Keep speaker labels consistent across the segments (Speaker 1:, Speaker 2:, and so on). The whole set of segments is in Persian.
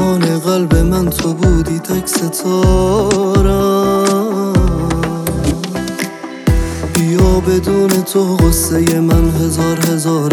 Speaker 1: آسمان قلب من تو بودی تک ستارم. بیا بدون تو غصه من هزار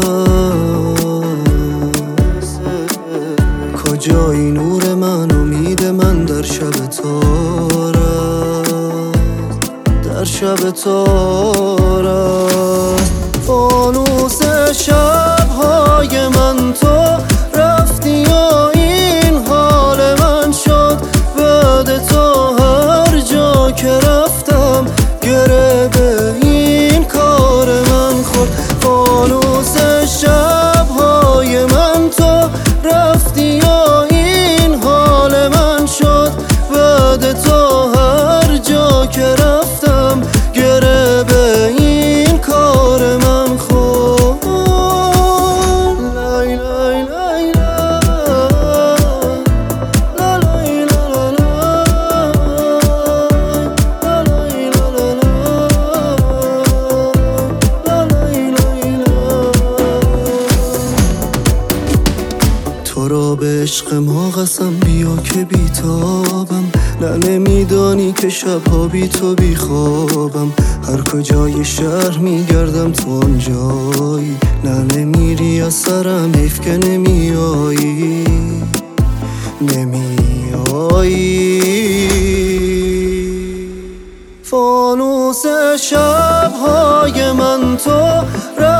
Speaker 1: است. کجایی نور من، امید من در شب تار است، در شب تار است. فانوس شب‌های من تو رفتی و این حال من شد. بعد تو هر جا که رفتم گره به این کار من خورد. فانوس شب‌های من تو رفتی و این حال من شد. بعد تو هر جا که رفتم گره به این کار من خورد. لای لای لای تو را به عشق ما قسم، بیا که بیتابم. نه نمیدانی که شبها بی تو بی خوابم. هر کجای شهر میگردم تو آنجایی. نه نمیری از سرم، حیف که نمیایی، نمیایی. فانوس شب‌های من تو